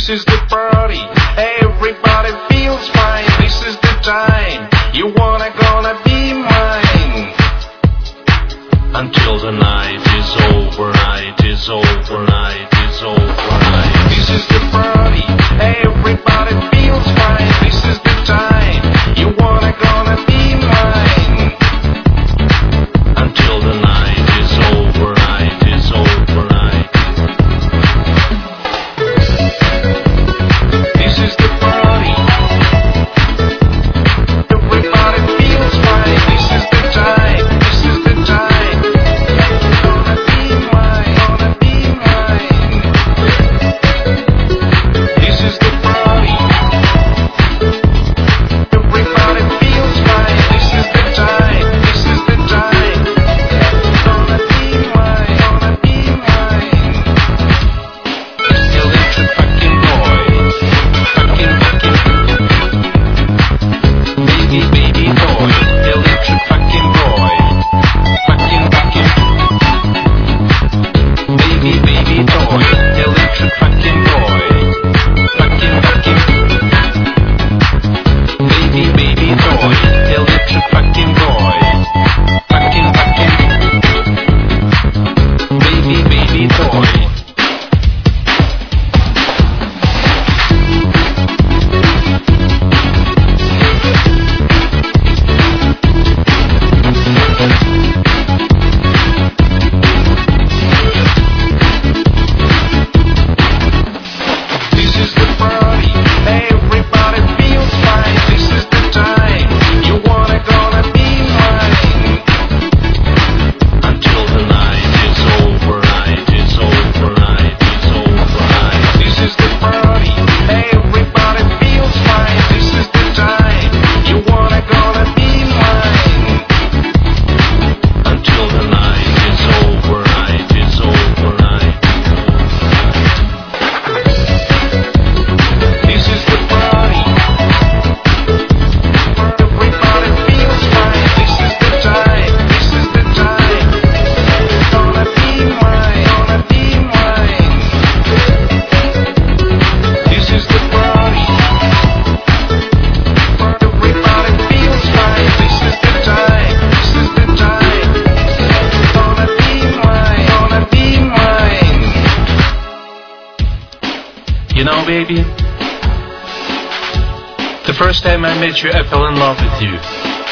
This is the party, everybody feels fine. This is the time, you gonna be mine. Until the night is over, night is over, night is over, night. This is the party, everybody feels fine. This is the time, you gonna be mine. Until the night is over, night is over, night. This is the party, everybody feels fine. This is the time, this is the time. Gonna be mine, gonna be mine. This is the party, everybody feels fine. This is the time, this is the time. Gonna be mine, gonna be mine. Electric fucking boy, fucking baby boy, electric fucking boy, fucking baby toy, electric fucking boy, fucking baby toy, electric fucking boy, fucking baby toy. This is the party, everybody feels fine. This is the time, you gonna be mine. Until the night is over, night is over, night is over, night. This is the party, everybody feels fine. This is the time, you gonna be mine. Until the night is over, night is over, night. This is the party, everybody feels fine. This is the time, this is the time. Gonna be mine, gonna be mine. This is the party, everybody feels fine. This is the time, this is the time. Gonna be mine, gonna be mine. You know, baby, the first time I met you, I fell in love with you.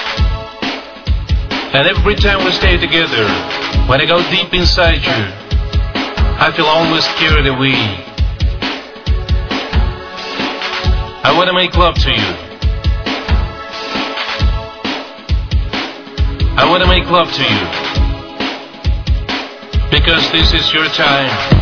And every time we stay together, when I go deep inside you, I feel almost carried away. I want to make love to you. I want to make love to you. Because this is your time.